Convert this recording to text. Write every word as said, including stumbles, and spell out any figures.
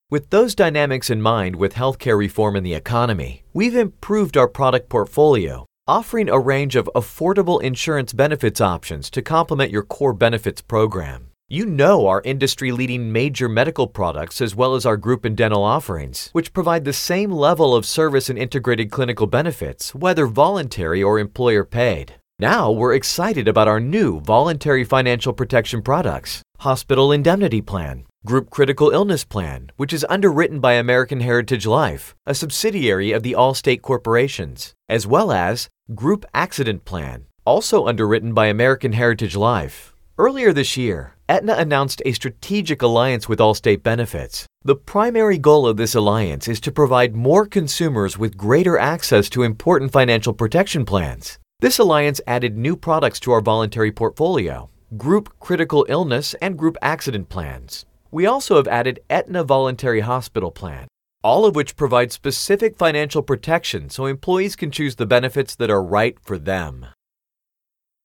With those dynamics in mind with healthcare reform in the economy, we've improved our product portfolio, offering a range of affordable insurance benefits options to complement your core benefits program. You know our industry-leading major medical products as well as our group and dental offerings, which provide the same level of service and integrated clinical benefits, whether voluntary or employer-paid. Now we're excited about our new voluntary financial protection products, Hospital Indemnity Plan, Group Critical Illness Plan, which is underwritten by American Heritage Life, a subsidiary of the Allstate Corporations, as well as Group Accident Plan, also underwritten by American Heritage Life. Earlier this year, Aetna announced a strategic alliance with Allstate Benefits. The primary goal of this alliance is to provide more consumers with greater access to important financial protection plans. This alliance added new products to our voluntary portfolio, Group Critical Illness and Group Accident Plans. We also have added Aetna Voluntary Hospital Plan, all of which provide specific financial protection so employees can choose the benefits that are right for them.